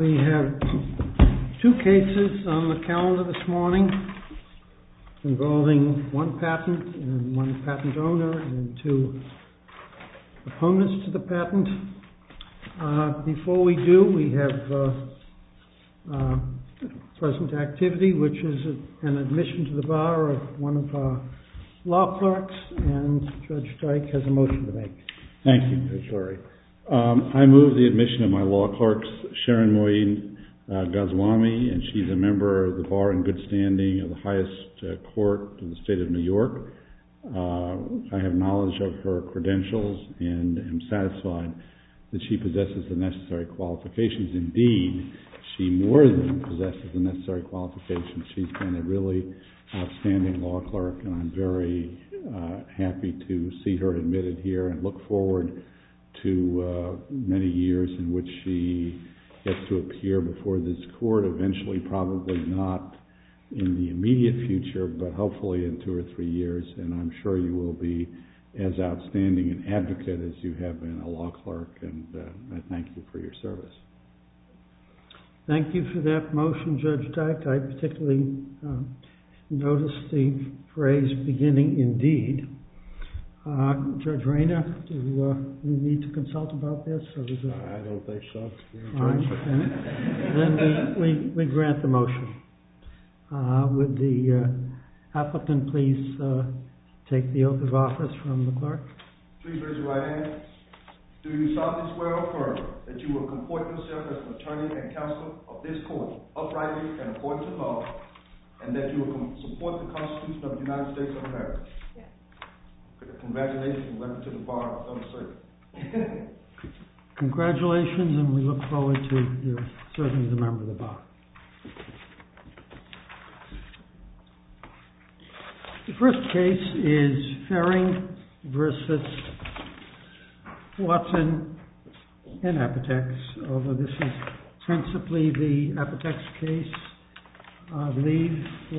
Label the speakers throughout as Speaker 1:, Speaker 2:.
Speaker 1: We have two cases on the calendar this morning involving one patent and one patent owner and two opponents to the patent. Before we do, we have present activity, which is an admission to the bar of one of our law clerks, and Judge Dyke has a motion to make.
Speaker 2: Thank you, Judge Lurie. I move the admission of my law clerks, Sharon Moeen Goswami, and she's a member of the bar in good standing of the highest court of the state of New York. I have knowledge of her credentials and am satisfied that she possesses the necessary qualifications. Indeed, she more than possesses the necessary qualifications. She's been a really outstanding law clerk, and I'm very happy to see her admitted here and look forward to many years in which she gets to appear before this court, eventually probably not in the immediate future, but hopefully in 2 or 3 years, and I'm sure you will be as outstanding an advocate as you have been a law clerk, and I thank you for your service.
Speaker 1: Thank you for that motion, Judge Dyke. I particularly noticed the phrase beginning indeed. Judge Rayner, do you need to consult about this? Or is it...
Speaker 3: I don't think so.
Speaker 1: Fine. Then we grant the motion. Would the applicant please take the oath of office from the clerk?
Speaker 4: Please raise your right hand. Do you solemnly swear or affirm that you will comport yourself as an attorney and counsel of this court, uprightly and according to law, and that you will support the Constitution of the United States of America? Yes. Congratulations and welcome to the bar of the circuit.
Speaker 1: Congratulations, and we look forward to your serving as a member of the bar. The first case is Ferring versus Watson and Apotex, although this is principally the Apotex case. I believe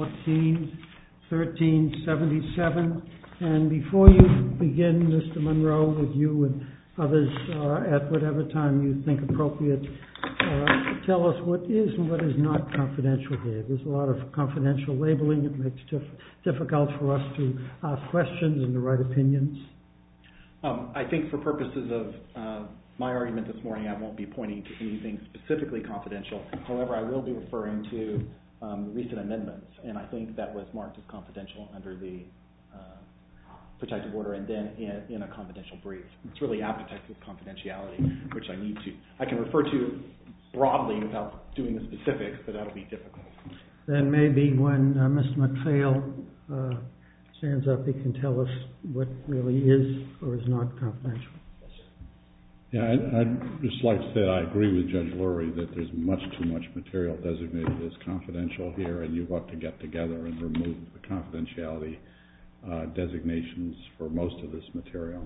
Speaker 1: 14-1377. And before you begin, Mr. Monroe, with you and others, at whatever time you think appropriate, tell us what is and what is not confidential here. There's a lot of confidential labeling. It makes it difficult for us to ask questions and to write opinions.
Speaker 5: I think for purposes of my argument this morning, I won't be pointing to anything specifically confidential. However, I will be referring to recent amendments, and I think that was marked as confidential under the protective order and then in a confidential brief. It's really Apotex's confidentiality, which I can refer to broadly without doing the specifics, but that'll be difficult.
Speaker 1: Then maybe when Mr. McPhail stands up, he can tell us what really is or is not confidential.
Speaker 2: Yeah, I'd just like to say I agree with Judge Lurie that there's much too much material designated as confidential here, and you've got to get together and remove the confidentiality designations for most of this material.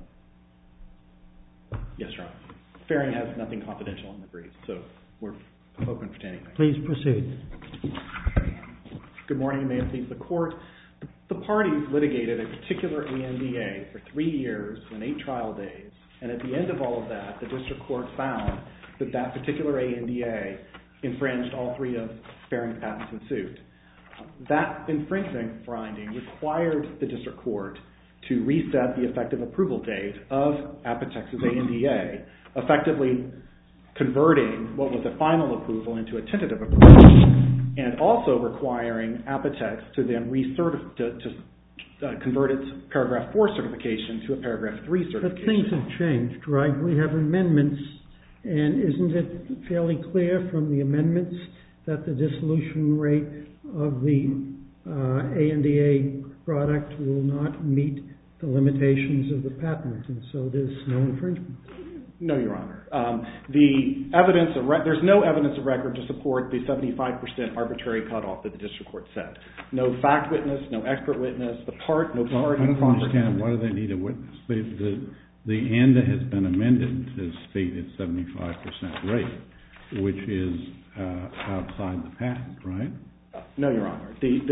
Speaker 2: Yes, Ron.
Speaker 5: Ferring has nothing confidential in the brief, so we're open for anything.
Speaker 1: Please proceed.
Speaker 5: Good morning, and may it please the court. The parties litigated a particular ANDA for 3 years and 8 trial days, and at the end of all of that, the district court found that that particular ANDA infringed all 3 of Ferring's patents in suit. That infringement finding required the district court to reset the effective approval date of Apotex's ANDA, effectively converting what was a final approval into a tentative approval, and also requiring Apotex to then convert its paragraph 4 certification to a paragraph 3 certification.
Speaker 1: But things have changed, right? We have amendments, and isn't it fairly clear from the amendments that the dissolution rate of the ANDA product will not meet the limitations of the patent, and so there's no infringement?
Speaker 5: No, Your Honor. There's no evidence of record to support the 75% arbitrary cutoff that the district court set. No fact witness, no expert witness, no party.
Speaker 2: I don't understand. Why do they need a witness? The ANDA has been amended to state its 75% rate, which is outside the patent, right?
Speaker 5: No, Your Honor.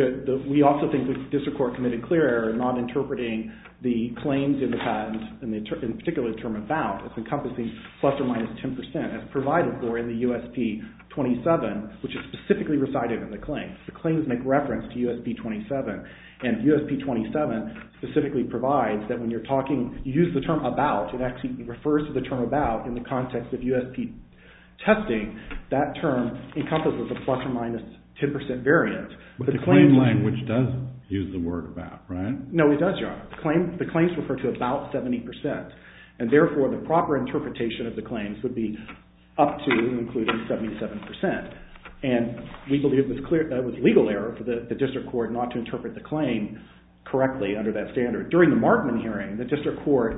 Speaker 5: We also think the district court committed clear error in not interpreting the claims in the patent, in particular the term about, as encompassing plus or minus 10% as provided for in the USP 27, which is specifically recited in the claims. The claims make reference to USP 27, and USP 27 specifically provides that when you're talking, you use the term about, it actually refers to the term about in the context of USP testing. That term encompasses a plus or minus 10% variant.
Speaker 2: But the claim language does use the word about, right?
Speaker 5: No, it does, Your Honor. The claims refer to about 70%, and therefore the proper interpretation of the claims would be up to and including 77%. And we believe it was legal error for the district court not to interpret the claim correctly under that standard. During the Markman hearing, the district court,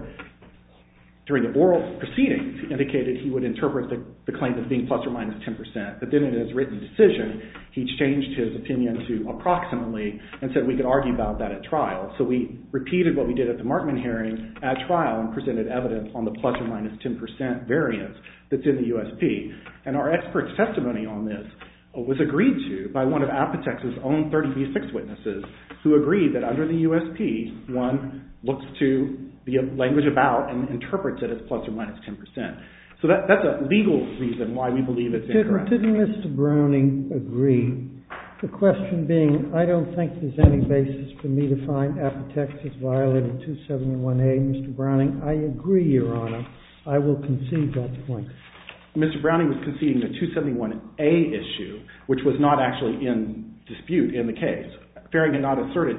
Speaker 5: during the oral proceedings, indicated he would interpret the claim as being plus or minus 10%, but then in his written decision, he changed his opinion to approximately and said we could argue about that at trial. So we repeated what we did at the Markman hearing at trial and presented evidence on the plus or minus 10% variance that's in the USP. And our expert's testimony on this was agreed to by one of Apotex's own 30B6 witnesses, who agreed that under the USP, one looks to the language about and interprets it as plus or minus 10%. So that's a legal reason why we believe it's incorrect.
Speaker 1: Didn't Mr. Browning agree? The question being, I don't think there's any basis for me to find Apotex has violated 271A. Mr. Browning, I agree, Your Honor. I will concede that point.
Speaker 5: Mr. Browning was conceding the 271A issue, which was not actually in dispute in the case. Farring had not asserted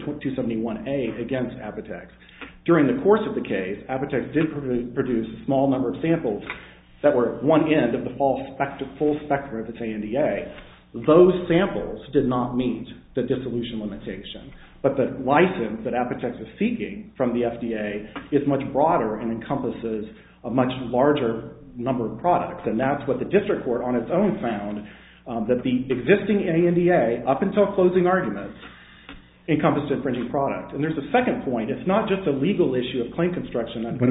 Speaker 5: 271A against Apotex. During the course of the case, Apotex did produce a small number of samples that were one end of the full spectrum of its ANDA. Those samples did not meet the dissolution limitation. But the license that Apotex is seeking from the FDA is much broader and encompasses a much larger number of products. And that's what the district court on its own found, that the existing ANDA, up until closing arguments, encompassed infringing product. And there's a second point. It's not just a legal issue of claim construction.
Speaker 2: But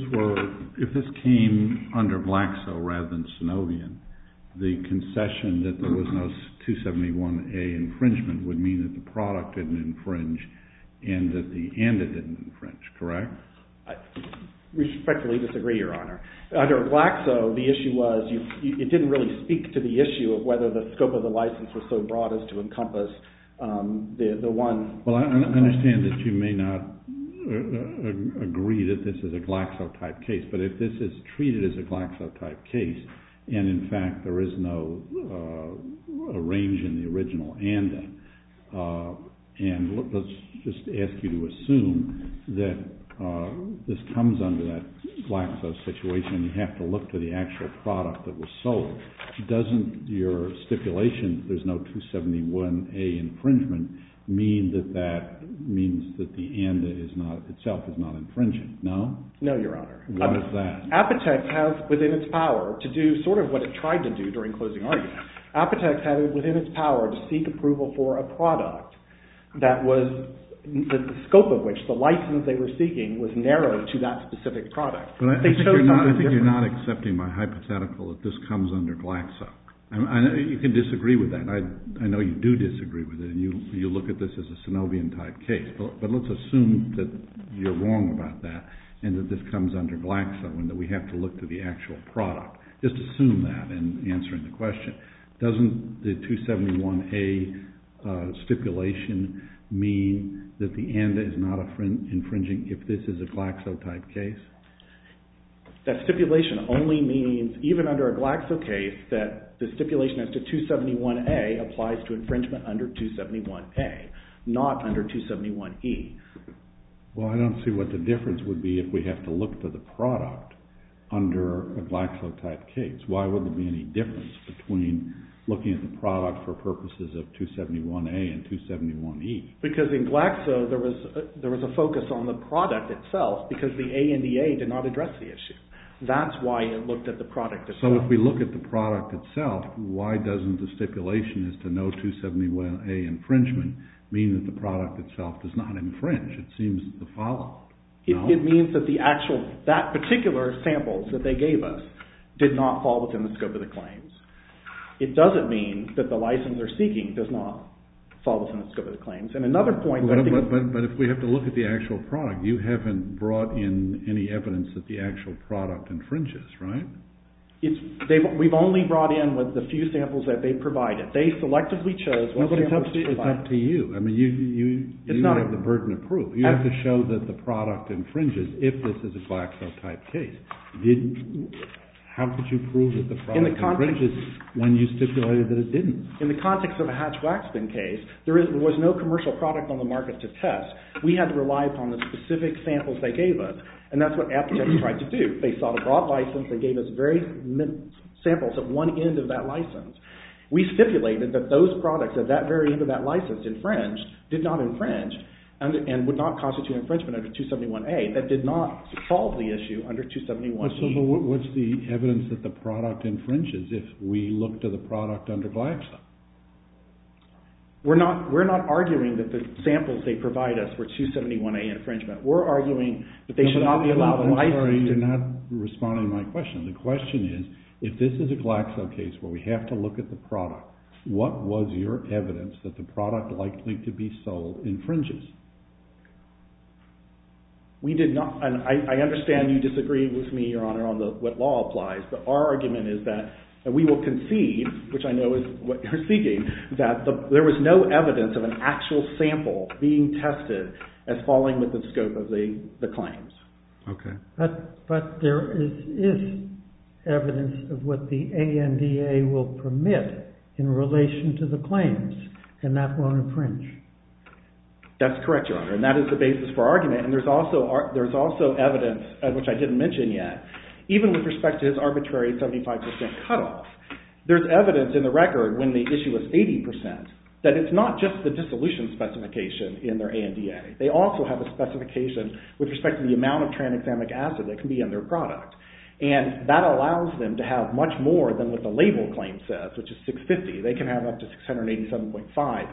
Speaker 2: if this came under Glaxo rather than Synovian, the concession that there was no 271A infringement would mean that the product didn't infringe and that the ANDA didn't infringe, correct?
Speaker 5: I respectfully disagree, Your Honor. Under Glaxo, the issue was it didn't really speak to the issue of whether the scope of the license was so broad as to encompass the one.
Speaker 2: Well, I understand that you may not agree that this is a Glaxo-type case, but if this is treated as a Glaxo-type case, and in fact there is no range in the original ANDA, and let's just ask you to assume that this comes under that Glaxo situation, you have to look to the actual product that was sold. Doesn't your stipulation, there's no 271A infringement, mean that means that the ANDA itself is not infringing? No?
Speaker 5: No, Your Honor.
Speaker 2: What is that?
Speaker 5: Apotex has within its power to do sort of what it tried to do during closing argument. Apotex had it within its power to seek approval for a product that was the scope of which the license they were seeking was narrowed to that specific product.
Speaker 2: But I think you're not accepting my hypothetical that this comes under Glaxo. You can disagree with that. I know you do disagree with it, and you look at this as a Synovian-type case. But let's assume that you're wrong about that, and that this comes under Glaxo, and that we have to look to the actual product. Just assume that in answering the question. Doesn't the 271A stipulation mean that the ANDA is not infringing if this is a Glaxo-type case?
Speaker 5: That stipulation only means, even under a Glaxo case, that the stipulation as to 271A applies to infringement under 271A, not under 271E.
Speaker 2: Well, I don't see what the difference would be if we have to look to the product under a Glaxo-type case. Why would there be any difference between looking at the product for purposes of 271A and 271E? Because
Speaker 5: in Glaxo, there was a focus on the product itself because the ANDA did not address the issue. That's why it looked at the product itself.
Speaker 2: So if we look at the product itself, why doesn't the stipulation as to no 271A infringement mean that the product itself does not infringe? It seems to follow. No?
Speaker 5: It means that that particular samples that they gave us did not fall within the scope of the claims. It doesn't mean that the license they're seeking does not fall within the scope of the claims. And another point...
Speaker 2: But if we have to look at the actual product, you haven't brought in any evidence that the actual product infringes, right?
Speaker 5: We've only brought in with the few samples that they provided. They selectively chose what samples to provide.
Speaker 2: It's up to you. I mean, you have the burden of proof. You have to show that the product infringes if this is a Glaxo-type case. How could you prove that the product infringes when you stipulated that it didn't? In
Speaker 5: the context of a Hatch-Waxman case, there was no commercial product on the market to test. We had to rely upon the specific samples they gave us, and that's what Apotex tried to do. They sought a broad license. They gave us very samples at one end of that license. We stipulated that those products at that very end of that license did not infringe, and would not constitute infringement under 271A. That did not solve the issue under 271E.
Speaker 2: So what's the evidence that the product infringes if we look to the product under Glaxo?
Speaker 5: We're not arguing that the samples they provide us were 271A infringement. We're arguing that they should not be allowed a license.
Speaker 2: I'm sorry, you're not responding to my question. The question is, if this is a Glaxo case where we have to look at the product, what was your evidence that the product likely to be sold infringes?
Speaker 5: We did not, and I understand you disagree with me, Your Honor, on what law applies, but our argument is that we will concede, which I know is what you're seeking, that there was no evidence of an actual sample being tested as falling within the scope of the claims.
Speaker 2: Okay.
Speaker 1: But there is evidence of what the ANDA will permit in relation to the claims, and that won't infringe.
Speaker 5: That's correct, Your Honor, and that is the basis for argument. And there's also evidence, which I didn't mention yet, even with respect to his arbitrary 75% cutoff. There's evidence in the record when the issue was 80% that it's not just the dissolution specification in their ANDA. They also have a specification with respect to the amount of tranexamic acid that can be in their product. And that allows them to have much more than what the label claim says, which is 650. They can have up to 687.5,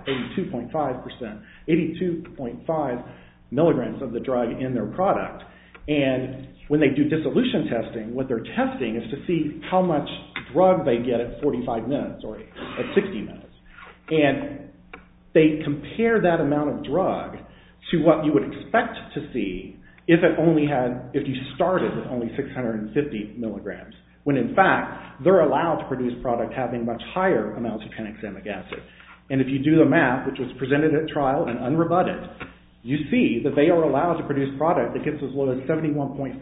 Speaker 5: 82.5 milligrams of the drug in their product. And when they do dissolution testing, what they're testing is to see how much drug they get at 45 minutes or at 60 minutes. And they compare that amount of drug to what you would expect to see if you started with only 650 milligrams, when in fact they're allowed to produce product having much higher amounts of tranexamic acid. And if you do the math, which was presented at trial and unrebutted, you see that they are allowed to produce product that gets as low as 71.4%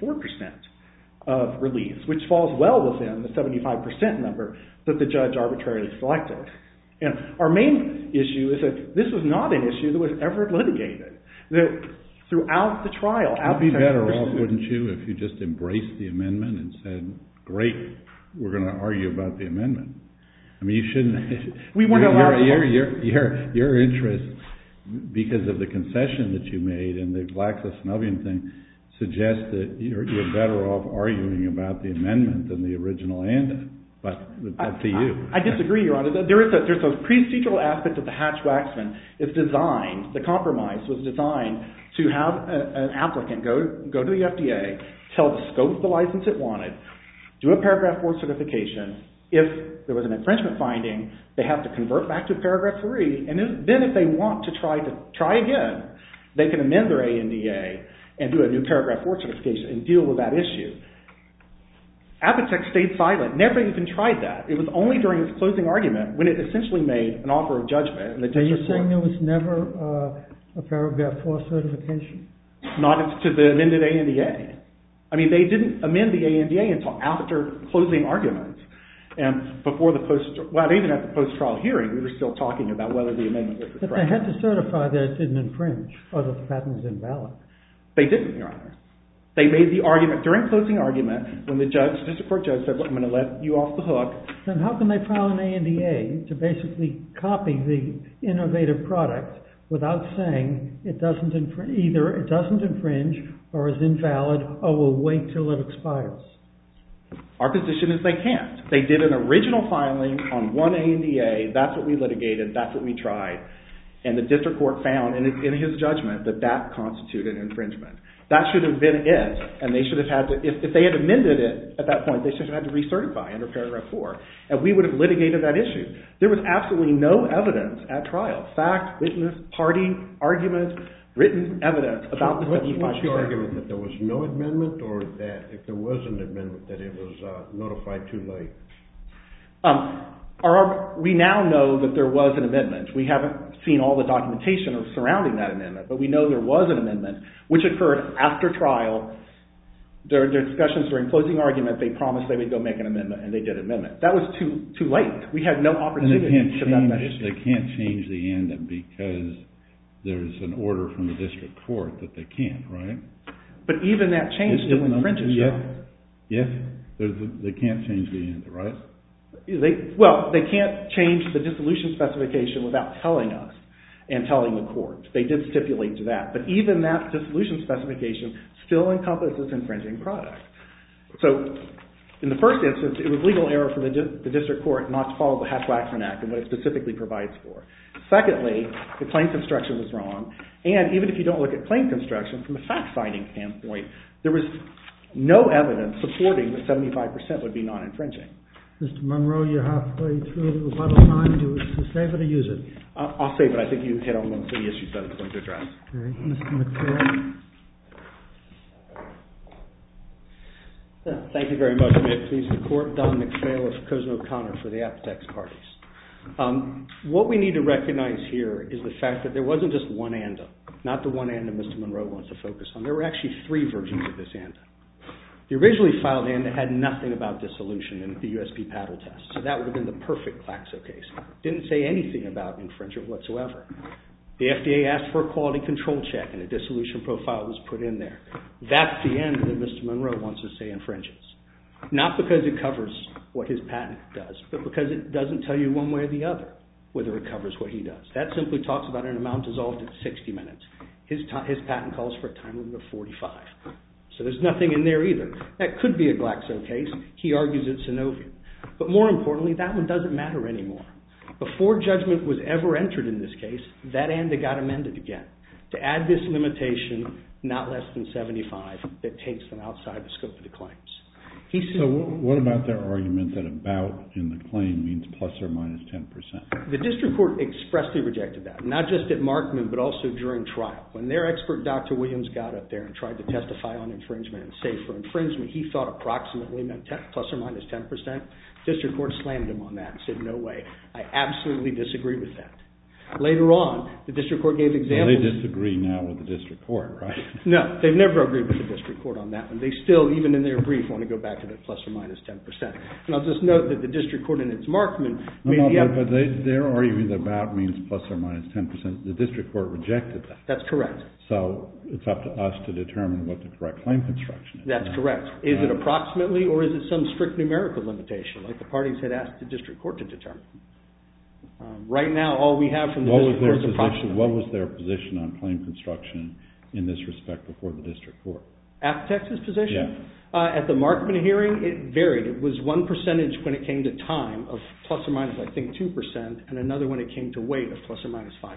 Speaker 5: of release, which falls well within the 75% number that the judge arbitrarily selected. And our main issue is that this was not an issue that was ever litigated. Throughout the trial,
Speaker 2: you'd be better off, wouldn't you, if you just embraced the amendment and said, great, we're going to argue about the amendment. I mean, you shouldn't...
Speaker 5: We weren't allowed to...
Speaker 2: Your interest, because of the concession that you made and the GlaxoSmithKline thing, suggests that you're better off arguing about the amendment than the original ANDA. But it's up to you.
Speaker 5: I disagree, Your Honor. There's a procedural aspect of the Hatch-Waxman. It's designed, the compromise was designed to have an applicant go to the FDA, tell the scope of the license it wanted, do a paragraph 4 certification. If there was an infringement finding, they have to convert back to paragraph 3, and then if they want to try again, they can amend their ANDA and do a new paragraph 4 certification and deal with that issue. Apotex stayed silent, never even tried that. It was only during its closing argument when it essentially made an offer of judgment.
Speaker 1: Are you saying there was never a paragraph 4 certification?
Speaker 5: Not to the amended ANDA. I mean, they didn't amend the ANDA until after closing arguments. And before even at the post-trial hearing, we were still talking about whether the amendment was correct.
Speaker 1: But they had to certify that it didn't infringe, or that the patent was invalid.
Speaker 5: They didn't, Your Honor. They made the argument during closing argument when the district court judge said, look, I'm going to let you off the hook.
Speaker 1: Then how can they file an ANDA to basically copy the innovative product without saying it doesn't infringe, either it doesn't infringe or is invalid or will wait till it expires?
Speaker 5: Our position is they can't. They did an original filing on one ANDA. That's what we litigated. That's what we tried. And the district court found in his judgment that constituted infringement. That should have been it, and they should have had to, if they had amended it at that point, they should have had to recertify under paragraph 4, and we would have litigated that issue. There was absolutely no evidence at trial, fact, witness, party, argument, written evidence about the 75%.
Speaker 3: What's your argument, that there was no amendment, or that if there was an amendment, that it was notified too late?
Speaker 5: We now know that there was an amendment. We haven't seen all the documentation surrounding that amendment, but we know there was an amendment, which occurred after trial. Their discussions during closing argument, they promised they would go make an amendment, and they did an amendment. That was too late. We had no opportunity to vet that issue.
Speaker 2: They can't change the ANDA because there's an order from the district court that they can't, right?
Speaker 5: But even that change still infringes.
Speaker 2: Yes, they can't change the ANDA, right?
Speaker 5: They can't change the dissolution specification without telling us and telling the court. They did stipulate to that. But even that dissolution specification still encompasses infringing product. So in the first instance, it was legal error for the district court not to follow the Hatch-Waxman Act and what it specifically provides for. Secondly, the claim construction was wrong. And even if you don't look at claim construction, from a fact-finding standpoint, there was no evidence supporting that 75% would be non-infringing.
Speaker 1: Mr. Monroe, you're halfway through the rebuttal time. Do you wish to save it or use it?
Speaker 5: I'll save it. I think you hit on most of the issues that I was going to address.
Speaker 1: Okay. Mr. McPhail.
Speaker 6: Thank you very much. May it please the Court. Don McPhail of Cozen O'Connor for the Apotex parties. What we need to recognize here is the fact that there wasn't just one ANDA, not the one ANDA Mr. Monroe wants to focus on. There were actually 3 versions of this ANDA. The originally filed ANDA had nothing about dissolution in the USP paddle test, so that would have been the perfect Glaxo case. Didn't say anything about infringement whatsoever. The FDA asked for a quality control check, and a dissolution profile was put in there. That's the ANDA that Mr. Monroe wants to say infringes. Not because it covers what his patent does, but because it doesn't tell you one way or the other whether it covers what he does. That simply talks about an amount dissolved at 60 minutes. His patent calls for a time limit of 45. So there's nothing in there either. That could be a Glaxo case. He argues it's Synovium. But more importantly, that one doesn't matter anymore. Before judgment was ever entered in this case, that ANDA got amended again to add this limitation, not less than 75, that takes them outside the scope of the claims.
Speaker 2: So what about their argument that about in the claim means plus or minus 10%?
Speaker 6: The district court expressly rejected that, not just at Markman, but also during trial. When their expert, Dr. Williams, got up there and tried to testify on infringement and say for infringement, he thought approximately meant plus or minus 10%. District court slammed him on that and said, no way. I absolutely disagree with that. Later on, the district court gave examples.
Speaker 2: Well, they disagree now with the district court, right?
Speaker 6: No, they've never agreed with the district court on that one. They still, even in their brief, want to go back to the plus or minus 10%. And I'll just note that the district court in its Markman
Speaker 2: but they're arguing that about means plus or minus 10%. The district court rejected that.
Speaker 6: That's correct.
Speaker 2: So it's up to us to determine what the correct claim construction is.
Speaker 6: That's correct. Is it approximately, or is it some strict numerical limitation, like the parties had asked the district court to determine? Right now, all we have from the district court is approximately.
Speaker 2: What was their position on claim construction in this respect before the district court?
Speaker 6: Apotex's position?
Speaker 2: Yeah.
Speaker 6: At the Markman hearing, it varied. It was one percentage when it came to time of plus or minus, I think, 2%, and another when it came to weight of plus or minus 5%.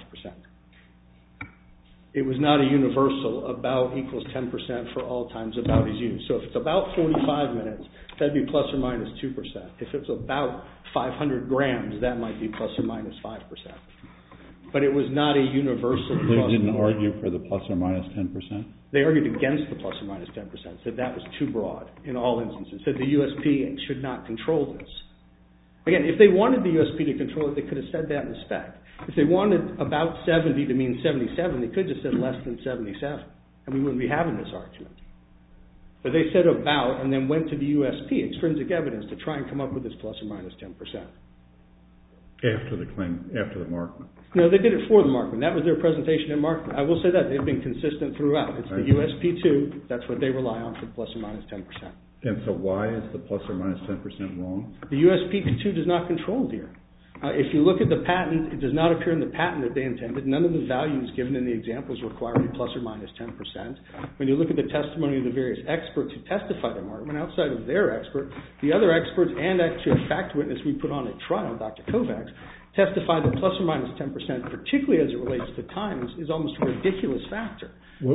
Speaker 6: It was not a universal about equals 10% for all times about is used. So if it's about 45 minutes, that'd be plus or minus 2%. If it's about 500 grams, that might be plus or minus 5%. But it was not a universal.
Speaker 2: They didn't argue for the plus or minus 10%?
Speaker 6: They argued against the plus or minus 10%, said that was too broad in all instances, said the USP should not control this. Again, if they wanted the USP to control it, they could have said that in the spec. If they wanted about 70 to mean 77, they could have just said less than 77, and we wouldn't be having this argument. But they said about, and then went to the USP, extrinsic evidence, to try and come up with this plus or minus 10%.
Speaker 2: After the claim, after the Markman?
Speaker 6: No, they did it for the Markman. That was their presentation at Markman. I will say that. They've been consistent throughout. It's the USP2. That's what they rely on for plus or minus 10%.
Speaker 2: And so why is the plus or minus 10% wrong?
Speaker 6: The USP2 does not control here. If you look at the patent, it does not appear in the patent that they intended. None of the values given in the examples require a plus or minus 10%. When you look at the testimony of the various experts who testified in Markman, outside of their expert, the other experts and actually a fact witness we put on at trial, Dr. Kovacs, testified that plus or minus 10%, particularly as it relates to times, is almost a ridiculous factor.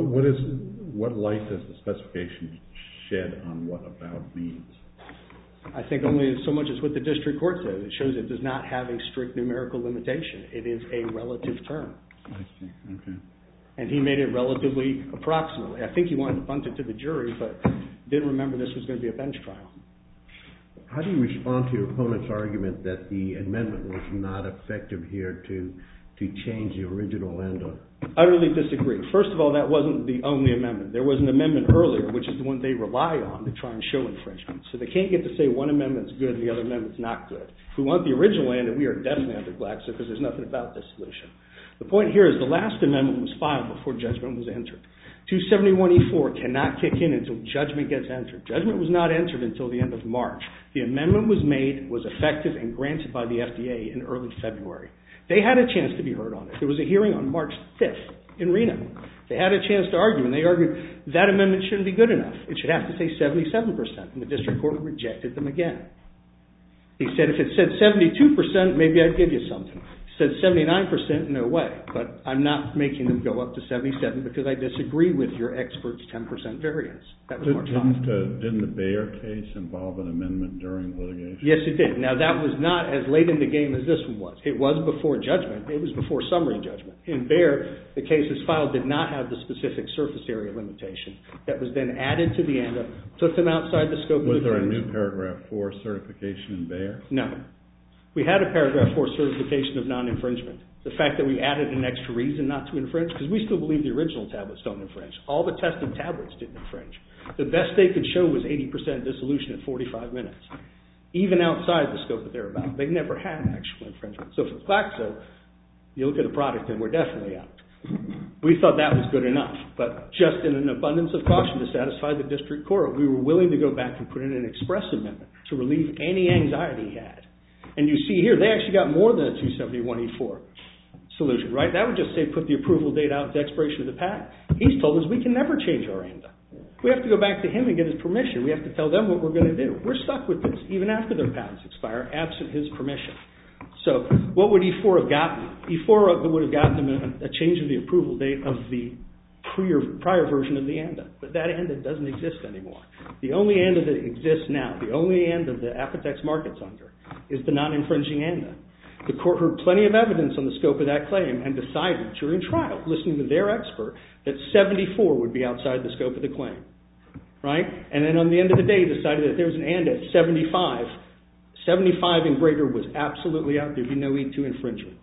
Speaker 2: What light does the specification shed on what about means?
Speaker 6: I think only so much as what the district court says. It shows it does not have a strict numerical limitation. It is a relative term.
Speaker 2: I see. Okay.
Speaker 6: And he made it relatively approximately. I think he wanted to punt it to the jury, but didn't remember this was going to be a bench trial.
Speaker 3: How do you respond to your opponent's argument that the amendment was not effective here to change the original ANDA?
Speaker 6: I really disagree. First of all, that wasn't the only amendment. There was an amendment earlier, which is the one they rely on to try and show infringement. So they can't get to say one amendment's good and the other amendment's not good. If we want the original ANDA, we are definitely under Glaxo because there's nothing about this solution. The point here is the last amendment was filed before judgment was entered. 271E4 cannot kick in until judgment gets entered. Judgment was not entered until the end of March. The amendment was made, was effective, and granted by the FDA in early February. They had a chance to be heard on it. There was a hearing on March 5th in Reno. They had a chance to argue, and they argued that amendment shouldn't be good enough. It should have to say 77%, and the district court rejected them again. He said, if it said 72%, maybe I'd give you something. He said 79%, no way. But I'm not making them go up to 77 because I disagree with your expert's 10% variance. That was March 5th.
Speaker 2: Didn't the Bayer case involve an amendment during litigation?
Speaker 6: Yes, it did. Now, that was not as late in the game as this one was. It was before judgment. It was before summary judgment. In Bayer, the cases filed did not have the specific surface area limitation. That was then added to the ANDA, took them outside the scope of the claims.
Speaker 2: Was there a new paragraph 4 certification in Bayer?
Speaker 6: No. We had a paragraph 4 certification of non-infringement. The fact that we added an extra reason not to infringe, because we still believe the original tablets don't infringe. All the tested tablets didn't infringe. The best they could show was 80% dissolution at 45 minutes. Even outside the scope that they're about. They never had actual infringement. So for Glaxo, you look at the product and we're definitely out. We thought that was good enough, but just in an abundance of caution to satisfy the district court, we were willing to go back and put in an express amendment to relieve any anxiety he had. And you see here, they actually got more than a 271E4 solution, right? That would just say put the approval date out at the expiration of the patent. He's told us we can never change our ANDA. We have to go back to him and get his permission. We have to tell them what we're going to do. We're stuck with this, even after their patents expire, absent his permission. So what would E4 have gotten? E4 would have gotten them a change of the approval date of the prior version of the ANDA. But that ANDA doesn't exist anymore. The only ANDA that exists now, the only ANDA that Apotex markets under, is the non-infringing ANDA. The court heard plenty of evidence on the scope of that claim and decided during trial, listening to their expert, that 74 would be outside the scope of the claim. Right? And then on the end of the day, decided that there was an ANDA at 75. 75 and greater was absolutely out. There'd be no E2 infringement.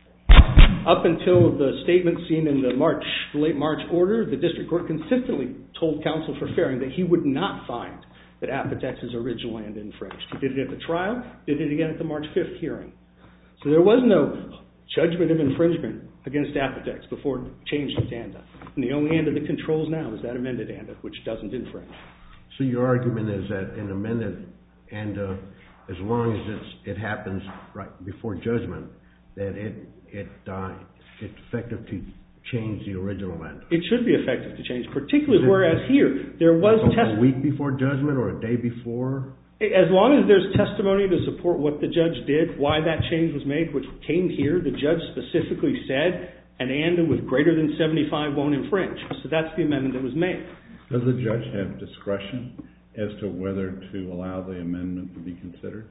Speaker 6: Up until the statement seen in the late March order, the district court consistently told counsel for Faring that he would not find that Apotex's original ANDA infringed. He did it at the trial, did it again at the March 5th hearing. So there was no judgment of infringement against Apotex before it changed its ANDA. And the only ANDA that controls now is that amended ANDA, which doesn't infringe.
Speaker 3: So your argument is that an amended ANDA, as long as it happens right before judgment, that it's effective to change the original ANDA.
Speaker 6: It should be effective to change, particularly whereas here there was
Speaker 3: a week before judgment or a day before?
Speaker 6: As long as there's testimony to support what the judge did, why that change was made, which came here, the judge specifically said an ANDA with greater than 75 won't infringe. So that's the amendment that was made.
Speaker 2: Does the judge have discretion as to whether to allow the amendment to be considered?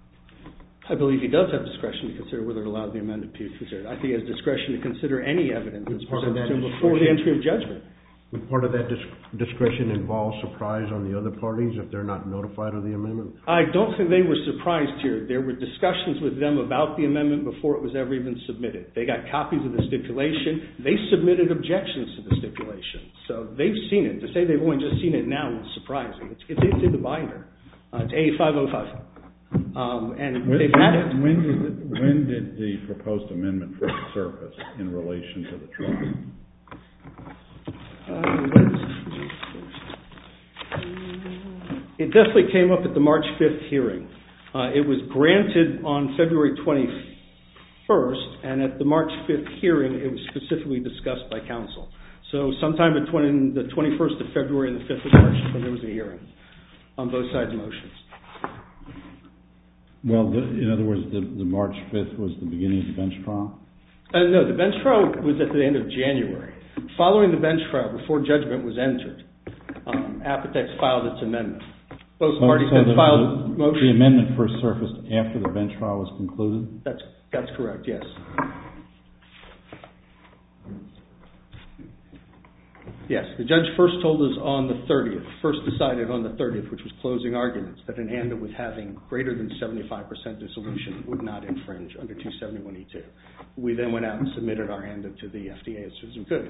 Speaker 6: I believe he does have discretion to consider whether to allow the amendment to be considered. I think he has discretion to consider any evidence that's presented to him before the entry of judgment.
Speaker 3: Would part of that discretion involve surprise on the other parties if they're not notified of the amendment?
Speaker 6: I don't think they were surprised here. There were discussions with them about the amendment before it was ever even submitted. They got copies of the stipulation. They submitted objections to the stipulation. So they've seen it. To say they've only just seen it now is surprising. It's in the binder. It's A505.
Speaker 2: When did the proposed amendment first surface in relation to the trial? It
Speaker 6: definitely came up at the March 5th hearing. It was granted on February 21st, and at the March 5th hearing, it was specifically discussed by counsel. So sometime between the 21st of February and the 5th of March, when there was a hearing on both sides' motions.
Speaker 2: Well, in other words, the March 5th was the beginning of the bench trial?
Speaker 6: No, the bench trial was at the end of January. Following the bench trial, before judgment was entered, Apotex filed its amendment. Both parties had filed motions.
Speaker 2: The amendment first surfaced after the bench trial was concluded?
Speaker 6: That's correct, yes. Yes, the judge first told us on the 30th, first decided on the 30th, which was closing arguments, that an ANDA with having greater than 75% dissolution would not infringe under 271E2. We then went out and submitted our ANDA to the FDA as soon as we could.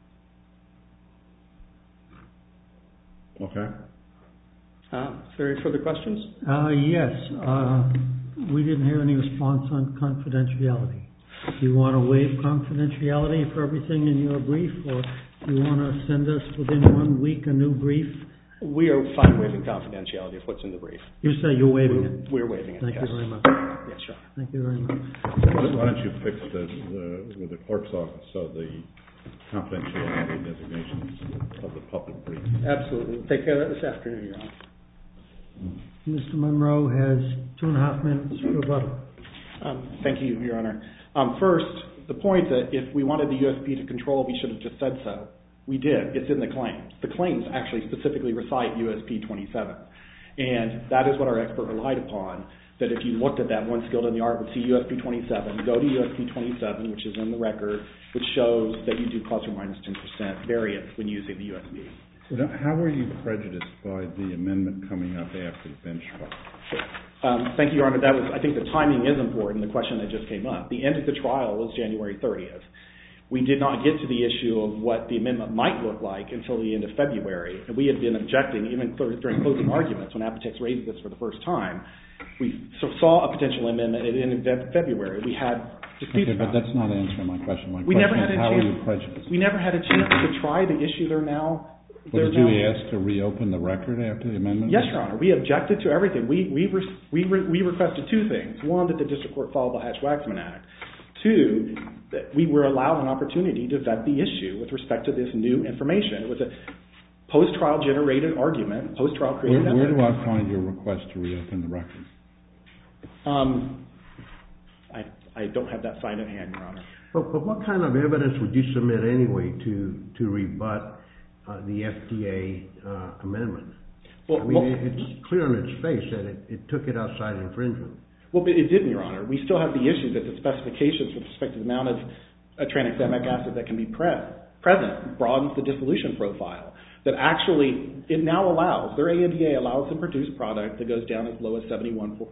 Speaker 2: Okay.
Speaker 6: Is there any further questions?
Speaker 1: Yes. We didn't hear any response on confidentiality. Do you want to waive confidentiality for everything in your brief, or do you want to send us within 1 week a new brief?
Speaker 6: We are fine waiving confidentiality of what's in the brief.
Speaker 1: You say you're waiving it?
Speaker 6: We're waiving it,
Speaker 1: Thank
Speaker 6: yes.
Speaker 1: you very much.
Speaker 6: Yes, sure.
Speaker 1: Thank you very much.
Speaker 2: Why don't you fix with the clerk's office so the confidentiality designations of the public brief?
Speaker 6: Absolutely. We'll take care of that this afternoon, Your Honor.
Speaker 1: Mr. Monroe has 2.5 minutes for rebuttal.
Speaker 5: Thank you, Your Honor. First, the point that if we wanted the USP to control, we should have just said so. We did. It's in the claims. The claims actually specifically recite USP 27. And that is what our expert relied upon, that if you looked at that, one skilled in the art would see USP 27, go to USP 27, which is in the record, which shows that you do plus or minus 10% variance when using the USP.
Speaker 2: How were you prejudiced by the amendment coming up after the bench trial?
Speaker 5: Thank you, Your Honor. That was, I think the timing is important, the question that just came up. The end of the trial was January 30th. We did not get to the issue of what the amendment might look like until the end of February. And we had been objecting, even during closing arguments, when Apotex raised this for the first time. We saw a potential amendment at the end of February. We had disputes about it.
Speaker 2: But that's not answering my question. My
Speaker 5: We
Speaker 2: question
Speaker 5: never had
Speaker 2: is,
Speaker 5: a
Speaker 2: how
Speaker 5: chance.
Speaker 2: were you prejudiced?
Speaker 5: We never had a chance to try the issue there now.
Speaker 2: Did you ask to reopen the record after the amendment?
Speaker 5: Yes, Your Honor. We objected to everything. We requested two things. One, that the district court follow the Hatch-Waxman Act. Two, that we were allowed an opportunity to vet the issue with respect to this new information. It was a post-trial generated argument, post-trial created evidence.
Speaker 2: Where do I find your request to reopen the record?
Speaker 5: I don't have that signed in hand, Your Honor.
Speaker 3: But what kind of evidence would you submit anyway to rebut the FDA amendment?
Speaker 5: Well,
Speaker 3: it's clear on its face that it took it outside infringement.
Speaker 5: Well, but it didn't, Your Honor. We still have the issue that the specifications with respect to the amount of tranexamic acid that can be present broadens the dissolution profile. That actually, it now allows, their ANDA allows them to produce product that goes down as low as 71.4%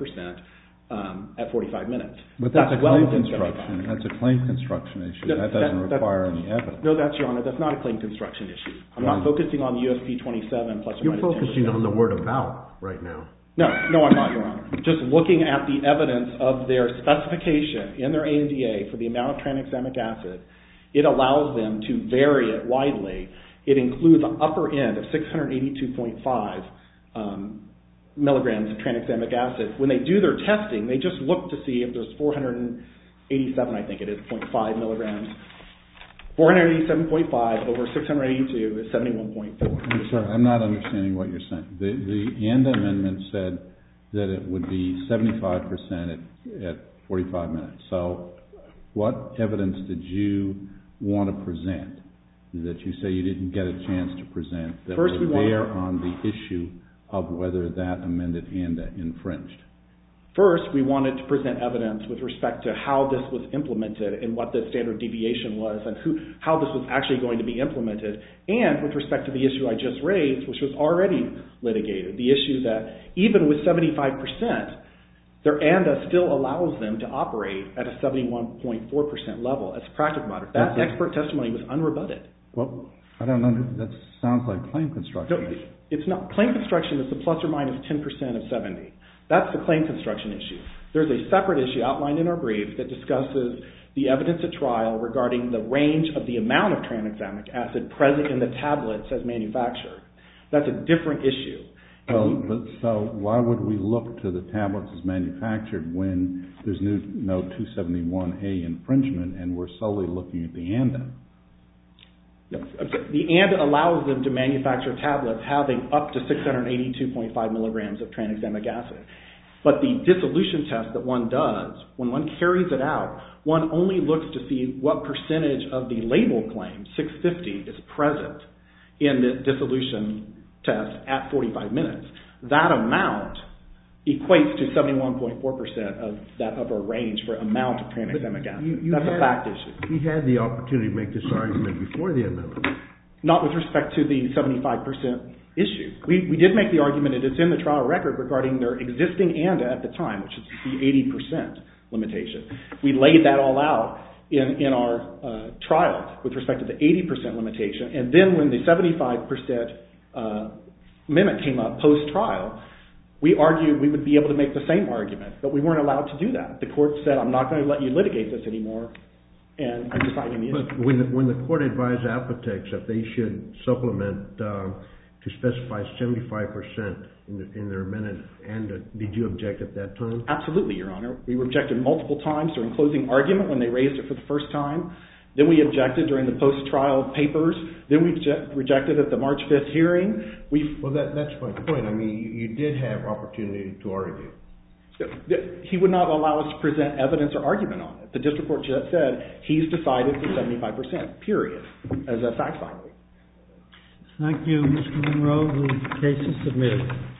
Speaker 5: at 45 minutes.
Speaker 2: But that's a claim construction. That's a claim construction issue. That doesn't require any evidence.
Speaker 5: No, that's, Your Honor. That's not a claim construction issue. I'm not focusing on the USP 27 plus or minus 10%.
Speaker 3: You're focusing on the word about right now.
Speaker 5: No, I'm not, Your Honor. Just looking at the evidence of their specification in their ANDA for the amount of tranexamic acid, it allows them to vary it widely. It includes an upper end of 682.5 milligrams of tranexamic acid. When they do their testing, they just look to see if there's 487, I think it is, 0.5 milligrams. 487.5 over 682 is 71.4.
Speaker 2: I'm sorry, I'm not understanding what you're saying. The ANDA amendment said that it would be 75% at 45 minutes. So what evidence did you want to present that you say you didn't get a chance to present that was there on the issue of whether that amended ANDA infringed?
Speaker 5: First, we wanted to present evidence with respect to how this was implemented and what the standard deviation was and how this was actually going to be implemented, and with respect to the issue I just raised, which was already litigated, the issue that even with 75%, their ANDA still allows them to operate at a 71.4% level as a practical matter. That expert testimony was unrebutted.
Speaker 2: Well, I don't know. That sounds like claim construction.
Speaker 5: No, it's not. Claim construction is the plus or minus 10% of 70. That's the claim construction issue. There's a separate issue outlined in our brief that discusses the evidence at trial regarding the range of the amount of tranexamic acid present in the tablets as manufactured. That's a different issue.
Speaker 2: So why would we look to the tablets as manufactured when there's no 271A infringement and we're solely looking at the ANDA?
Speaker 5: The ANDA allows them to manufacture tablets having up to 682.5 milligrams of tranexamic acid. But the dissolution test that one does, when one carries it out, one only looks to see what percentage of the label claim, 650, is present in the dissolution test at 45 minutes. That amount equates to 71.4% of that upper range for amount of tranexamic acid. That's a fact issue.
Speaker 3: You had the opportunity to make this argument before the amendment.
Speaker 5: Not with respect to the 75% issue. We did make the argument, and it's in the trial record, regarding their existing ANDA at the time, which is the 80% limitation. We laid that all out in our trial with respect to the 80% limitation, and then when the 75% amendment came up post-trial, we argued we would be able to make the same argument, but we weren't allowed to do that. The court said, I'm not going to let you litigate this anymore, and I'm deciding the issue.
Speaker 3: But when the court advised Apotex that they should supplement to specify 75% in their amendment, and did you object at that time?
Speaker 5: Absolutely, Your Honor. We objected multiple times during closing argument when they raised it for the first time. Then we objected during the post-trial papers. Then we rejected at the March 5th hearing.
Speaker 3: Well, that's my point. I mean, you did have opportunity to argue.
Speaker 5: He would not allow us to present evidence or argument on it. The district court just said he's decided for 75%, period, as a fact finding.
Speaker 1: Thank you, Mr. Monroe. The case is submitted.